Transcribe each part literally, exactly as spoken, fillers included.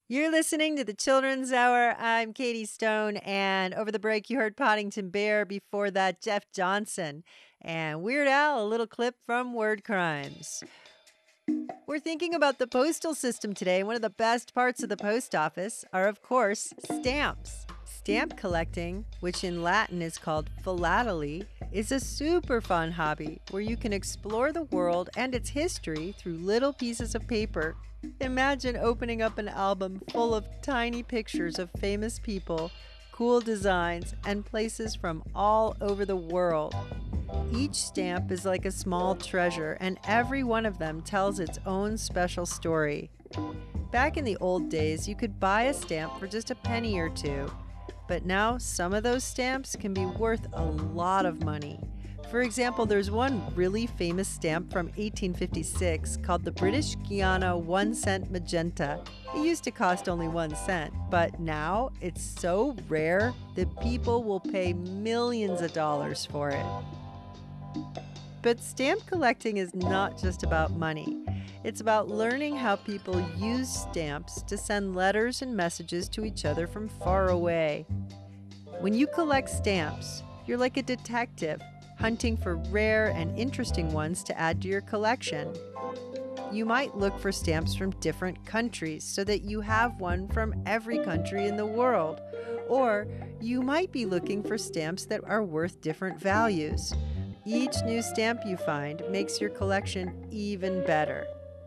You're listening to the Children's Hour. I'm Katie Stone, and over the break, you heard Poddington Bear. Before that, Jeff Johnson, and Weird Al, a little clip from Word Crimes. We're thinking about the postal system today. One of the best parts of the post office are, of course, stamps. Stamp collecting, which in Latin is called philately, is a super fun hobby where you can explore the world and its history through little pieces of paper. Imagine opening up an album full of tiny pictures of famous people, cool designs, and places from all over the world. Each stamp is like a small treasure, and every one of them tells its own special story. Back in the old days, you could buy a stamp for just a penny or two, but now some of those stamps can be worth a lot of money. For example, there's one really famous stamp from eighteen fifty-six called the British Guiana one cent magenta. It used to cost only one cent, but now it's so rare that people will pay millions of dollars for it. But stamp collecting is not just about money. It's about learning how people use stamps to send letters and messages to each other from far away. When you collect stamps, you're like a detective, hunting for rare and interesting ones to add to your collection. You might look for stamps from different countries so that you have one from every country in the world. Or you might be looking for stamps that are worth different values. Each new stamp you find makes your collection even better.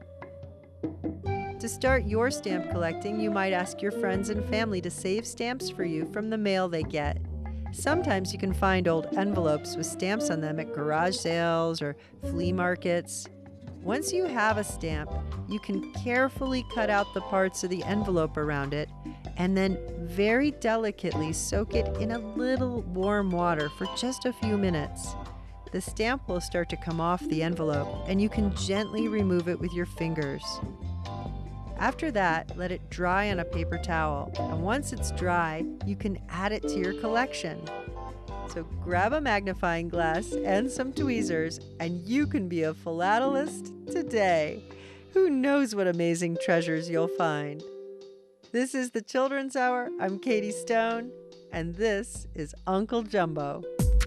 To start your stamp collecting, you might ask your friends and family to save stamps for you from the mail they get. Sometimes you can find old envelopes with stamps on them at garage sales or flea markets. Once you have a stamp, you can carefully cut out the parts of the envelope around it and then very delicately soak it in a little warm water for just a few minutes. The stamp will start to come off the envelope, and you can gently remove it with your fingers. After that, let it dry on a paper towel, and once it's dry, you can add it to your collection. So grab a magnifying glass and some tweezers, and you can be a philatelist today. Who knows what amazing treasures you'll find? This is the Children's Hour. I'm Katie Stone, and this is Uncle Jumbo.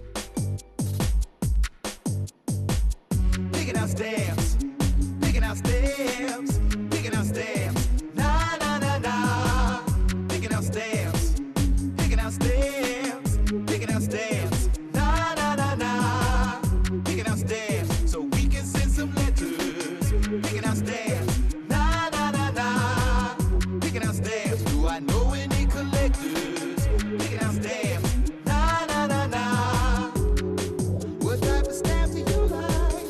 Picking out stamps, picking out stamps, picking out stamps. Na na na na. Picking out stamps, picking out stamps, picking out stamps. Na na na na. Picking out stamps so we can send some letters. Picking out stamps. Na na na na. Picking out stamps. Do I know any collectors? Picking out stamps. Na na na na. What type of stamps do you like?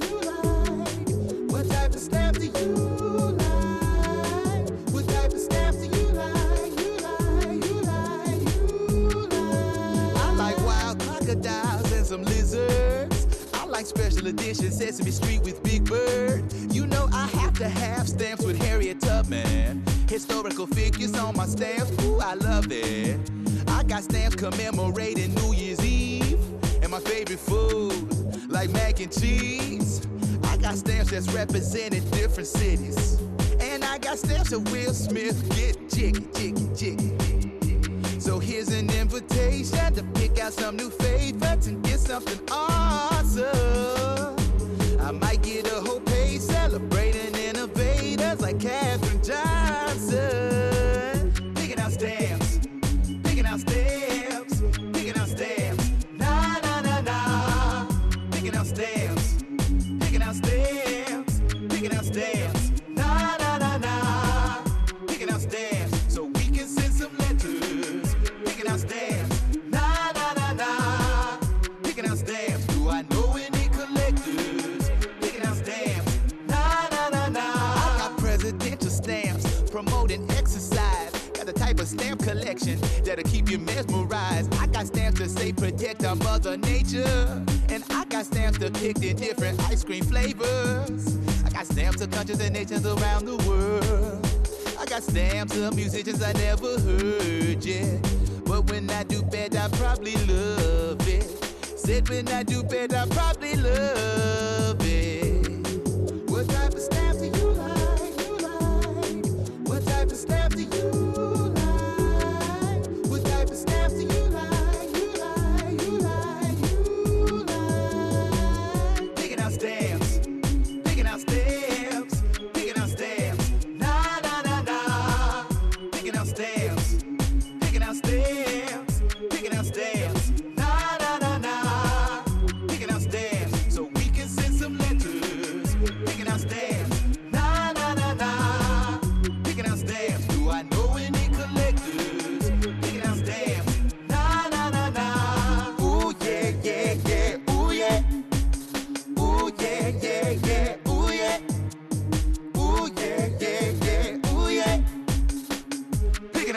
What type of stamp do you like? What type of stamps do you like? You like, you like, you like. I like wild crocodiles and some lizards. I like special edition Sesame Street with Big Bird. You know I have to have stamps with Harriet Tubman. Historical figures on my stamps, ooh, I love it. I got stamps commemorating New Year's Eve and my favorite food, like mac and cheese. I got stamps that's represented different cities. And I got stamps of Will Smith get jiggy, jiggy, jiggy. So here's an invitation to pick out some new favorites and get something awesome. I might get a whole page celebrating innovators like Katherine Johnson. Picking out stamps, picking out stamps, picking out stamps. Na na na na. Picking out stamps. Picking out stamps, picking out stamps, na na na na. Picking out stamps so we can send some letters. Picking out stamps, na na na na. Picking out stamps. Do I know any collectors? Picking out stamps, na na na na. I got presidential stamps promoting exercise. Got the type of stamp collection that'll keep you mesmerized. I got stamps that say protect our mother nature. And I got stamps depicted in different ice cream flavors. I got stamps of countries and nations around the world. I got stamps of musicians I never heard yet. But when I do bad, I probably love it. Said when I do bad, I probably love it. What type of stamp do you like? You like? What type of stamp do you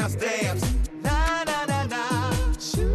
dance, dance. Na na na na. Shoo.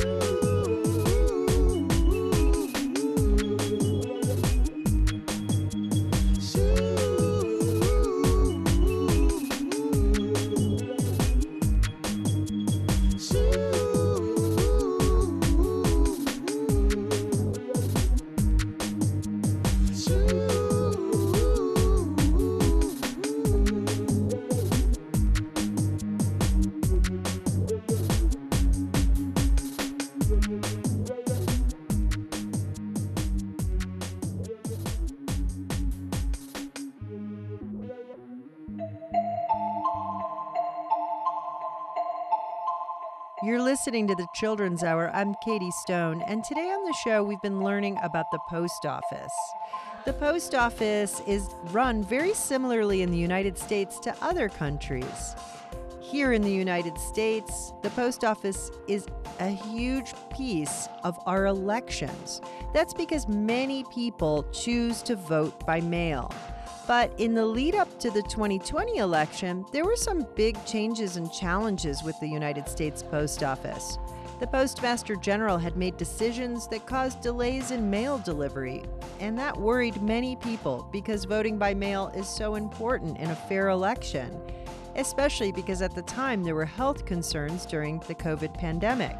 You're listening to the Children's Hour. I'm Katie Stone, and today on the show we've been learning about the post office. The post office is run very similarly in the United States to other countries. Here in the United States, the post office is a huge piece of our elections. That's because many people choose to vote by mail. But in the lead up to the twenty twenty election, there were some big changes and challenges with the United States Post Office. The Postmaster General had made decisions that caused delays in mail delivery, and that worried many people because voting by mail is so important in a fair election, especially because at the time there were health concerns during the COVID pandemic.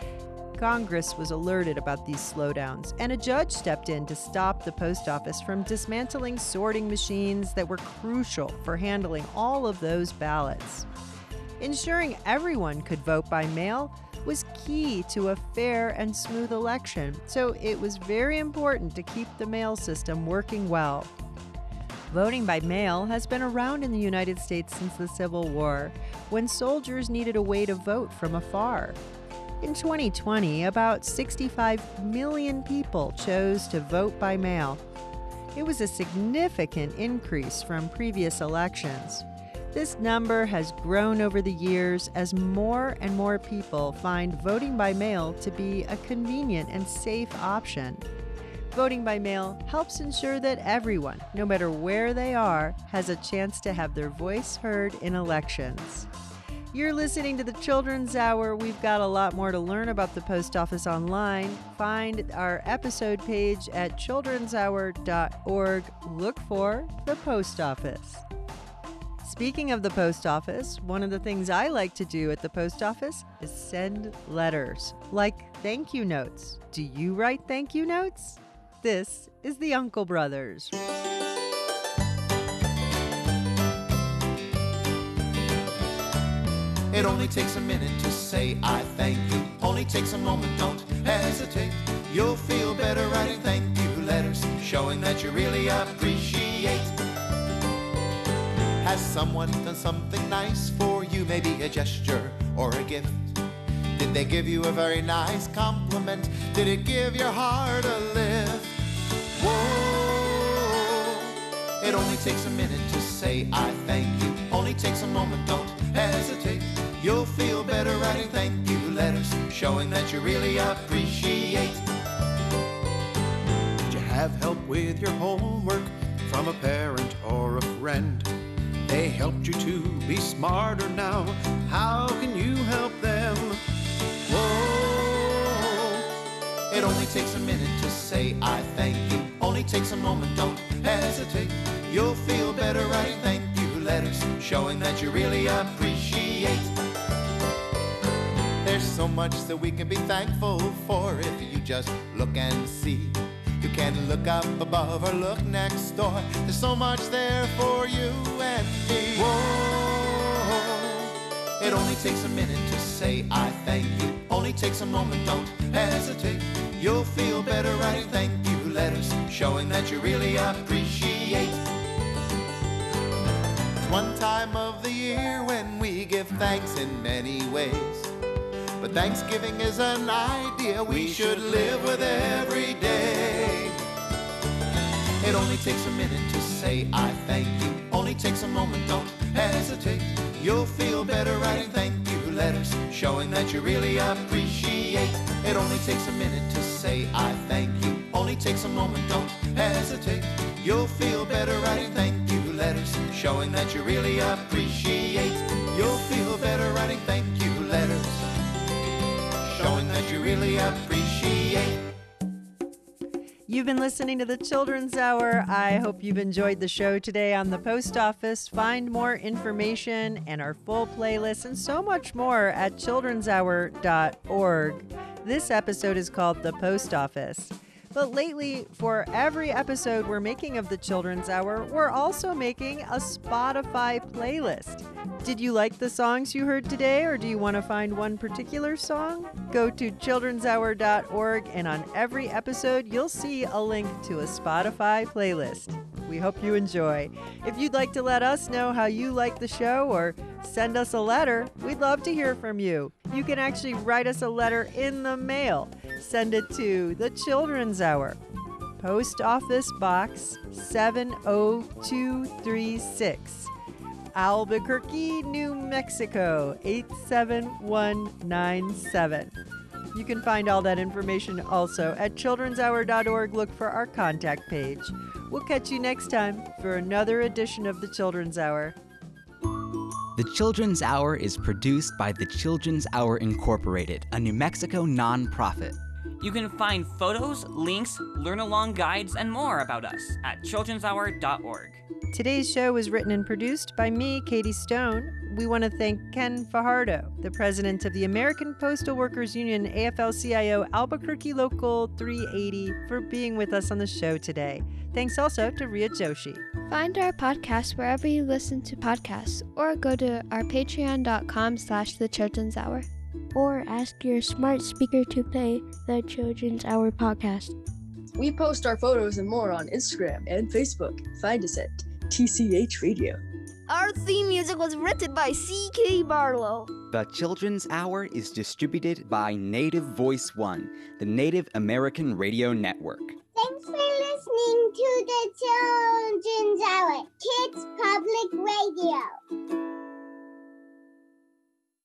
Congress was alerted about these slowdowns, and a judge stepped in to stop the post office from dismantling sorting machines that were crucial for handling all of those ballots. Ensuring everyone could vote by mail was key to a fair and smooth election, so it was very important to keep the mail system working well. Voting by mail has been around in the United States since the Civil War, when soldiers needed a way to vote from afar. In twenty twenty, about sixty-five million people chose to vote by mail. It was a significant increase from previous elections. This number has grown over the years as more and more people find voting by mail to be a convenient and safe option. Voting by mail helps ensure that everyone, no matter where they are, has a chance to have their voice heard in elections. You're listening to the Children's Hour. We've got a lot more to learn about the post office online. Find our episode page at children's hour dot org. Look for the post office. Speaking of the post office, one of the things I like to do at the post office is send letters, like thank you notes. Do you write thank you notes? This is the Uncle Brothers. It only takes a minute to say I thank you. Only takes a moment, don't hesitate. You'll feel better writing thank you letters, showing that you really appreciate. Has someone done something nice for you? Maybe a gesture or a gift? Did they give you a very nice compliment? Did it give your heart a lift? Whoa! It only takes a minute to say I thank you. Only takes a moment, don't hesitate. You'll feel better writing thank you letters, showing that you really appreciate. Did you have help with your homework from a parent or a friend? They helped you to be smarter now. How can you help them? Whoa! It only takes a minute to say I thank you. Only takes a moment, don't hesitate. You'll feel better writing thank you letters, showing that you really appreciate. There's so much that we can be thankful for if you just look and see. You can look up above or look next door. There's so much there for you and me. Whoa! It only takes a minute to say I thank you. Only takes a moment, don't hesitate. You'll feel better writing thank you letters, showing that you really appreciate. It's one time of the year when we give thanks in many ways. But Thanksgiving is an idea we should live with every day. It only takes a minute to say I thank you. Only takes a moment, don't hesitate. You'll feel better writing thank you letters, showing that you really appreciate. It only takes a minute to say I thank you. Only takes a moment, don't hesitate. You'll feel better writing thank you letters, showing that you really appreciate. You'll feel better writing thank you You've been listening to the Children's Hour. I hope you've enjoyed the show today on the Post Office. Find more information and our full playlist and so much more at children's hour dot org. This episode is called The Post Office. But lately, for every episode we're making of the Children's Hour, we're also making a Spotify playlist. Did you like the songs you heard today, or do you want to find one particular song? Go to children's hour dot org, and on every episode, you'll see a link to a Spotify playlist. We hope you enjoy. If you'd like to let us know how you like the show or send us a letter, we'd love to hear from you. You can actually write us a letter in the mail. Send it to the Children's Hour, Post Office Box seven oh two three six, Albuquerque, New Mexico eight seven one nine seven. You can find all that information also at children's hour dot org. Look for our contact page. We'll catch you next time for another edition of the Children's Hour. The Children's Hour is produced by the Children's Hour Incorporated, a New Mexico nonprofit. You can find photos, links, learn-along guides, and more about us at children's hour dot org. Today's show was written and produced by me, Katie Stone. We want to thank Ken Fajardo, the president of the American Postal Workers Union, A F L C I O Albuquerque Local three eighty, for being with us on the show today. Thanks also to Ria Joshi. Find our podcast wherever you listen to podcasts, or go to our patreon dot com slash the Children's Hour. Or ask your smart speaker to play the Children's Hour podcast. We post our photos and more on Instagram and Facebook. Find us at T C H Radio. Our theme music was written by C K Barlow. The Children's Hour is distributed by Native Voice One, the Native American Radio Network. Thanks for listening to the Children's Hour, Kids Public Radio.